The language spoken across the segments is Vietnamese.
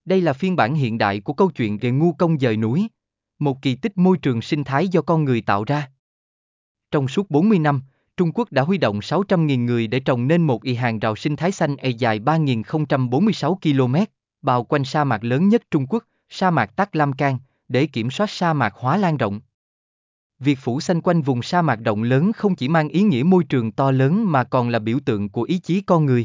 Đây là phiên bản hiện đại của câu chuyện về ngu công dời núi, một kỳ tích môi trường sinh thái do con người tạo ra. Trong suốt 40 năm, Trung Quốc đã huy động 600.000 người để trồng nên một hàng rào sinh thái xanh dài 3.046 km, bao quanh sa mạc lớn nhất Trung Quốc, sa mạc Tắc Lam Can, để kiểm soát sa mạc hóa lan rộng. Việc phủ xanh quanh vùng sa mạc rộng lớn không chỉ mang ý nghĩa môi trường to lớn mà còn là biểu tượng của ý chí con người.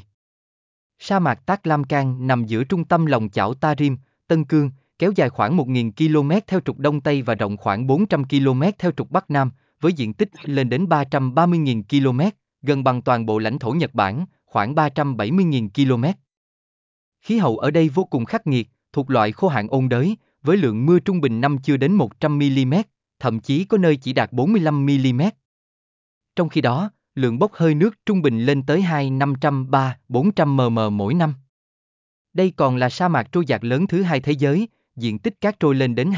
Sa mạc Tắc Lam Can nằm giữa trung tâm lòng chảo Tarim, Tân Cương, kéo dài khoảng 1.000 km theo trục Đông Tây và rộng khoảng 400 km theo trục Bắc Nam, với diện tích lên đến 330.000 km, gần bằng toàn bộ lãnh thổ Nhật Bản, khoảng 370.000 km. Khí hậu ở đây vô cùng khắc nghiệt, thuộc loại khô hạn ôn đới, với lượng mưa trung bình năm chưa đến 100 mm, thậm chí có nơi chỉ đạt 45 mm. Trong khi đó, lượng bốc hơi nước trung bình lên tới 500-400 mm mỗi năm. Đây còn là sa mạc trôi dạt lớn thứ hai thế giới, diện tích cát trôi lên đến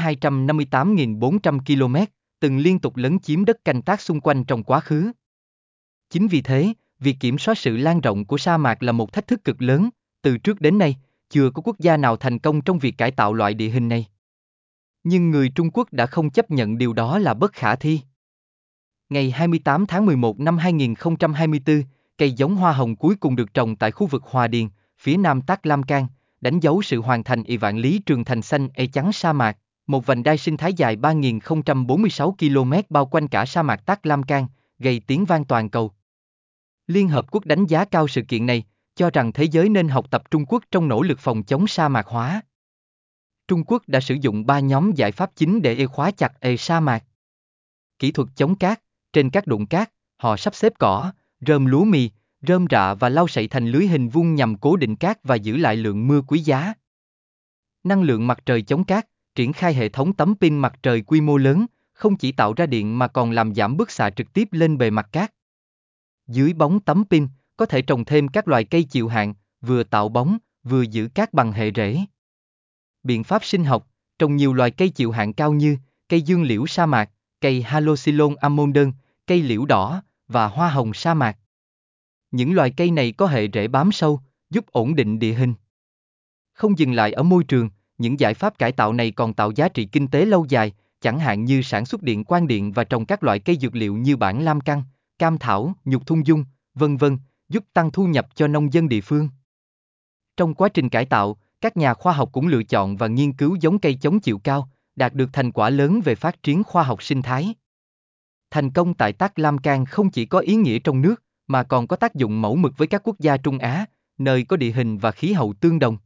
258.400 km, từng liên tục lấn chiếm đất canh tác xung quanh trong quá khứ. Chính vì thế, việc kiểm soát sự lan rộng của sa mạc là một thách thức cực lớn, từ trước đến nay, chưa có quốc gia nào thành công trong việc cải tạo loại địa hình này. Nhưng người Trung Quốc đã không chấp nhận điều đó là bất khả thi. Ngày 28 tháng 11 năm 2024, cây giống hoa hồng cuối cùng được trồng tại khu vực Hòa Điền, phía nam Tắc Lam Can, đánh dấu sự hoàn thành vạn lý trường thành xanh trắng sa mạc, một vành đai sinh thái dài 3.046 km bao quanh cả sa mạc Tắc Lam Can, gây tiếng vang toàn cầu. Liên Hợp Quốc đánh giá cao sự kiện này, cho rằng thế giới nên học tập Trung Quốc trong nỗ lực phòng chống sa mạc hóa. Trung Quốc đã sử dụng 3 nhóm giải pháp chính để khóa chặt sa mạc. Kỹ thuật chống cát, trên các đụng cát, họ sắp xếp cỏ, rơm lúa mì, rơm rạ và lau sậy thành lưới hình vuông nhằm cố định cát và giữ lại lượng mưa quý giá. Năng lượng mặt trời chống cát, triển khai hệ thống tấm pin mặt trời quy mô lớn, không chỉ tạo ra điện mà còn làm giảm bức xạ trực tiếp lên bề mặt cát. Dưới bóng tấm pin, có thể trồng thêm các loài cây chịu hạn, vừa tạo bóng, vừa giữ cát bằng hệ rễ. Biện pháp sinh học, trồng nhiều loài cây chịu hạn cao như cây dương liễu sa mạc, cây Halocylon ammodern, cây liễu đỏ và hoa hồng sa mạc. Những loài cây này có hệ rễ bám sâu, giúp ổn định địa hình. Không dừng lại ở môi trường, những giải pháp cải tạo này còn tạo giá trị kinh tế lâu dài, chẳng hạn như sản xuất điện quang điện và trồng các loại cây dược liệu như bản lam căn, cam thảo, nhục thung dung, vân vân, giúp tăng thu nhập cho nông dân địa phương. Trong quá trình cải tạo, các nhà khoa học cũng lựa chọn và nghiên cứu giống cây chống chịu cao, đạt được thành quả lớn về phát triển khoa học sinh thái. Thành công tại Tắc Lam Can không chỉ có ý nghĩa trong nước, mà còn có tác dụng mẫu mực với các quốc gia Trung Á, nơi có địa hình và khí hậu tương đồng.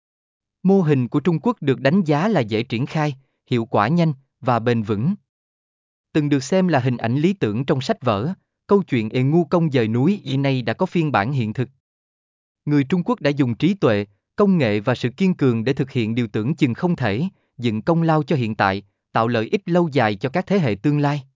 Mô hình của Trung Quốc được đánh giá là dễ triển khai, hiệu quả nhanh và bền vững. Từng được xem là hình ảnh lý tưởng trong sách vở, câu chuyện ngu công dời núi nay đã có phiên bản hiện thực. Người Trung Quốc đã dùng trí tuệ, công nghệ và sự kiên cường để thực hiện điều tưởng chừng không thể, dựng công lao cho hiện tại, tạo lợi ích lâu dài cho các thế hệ tương lai.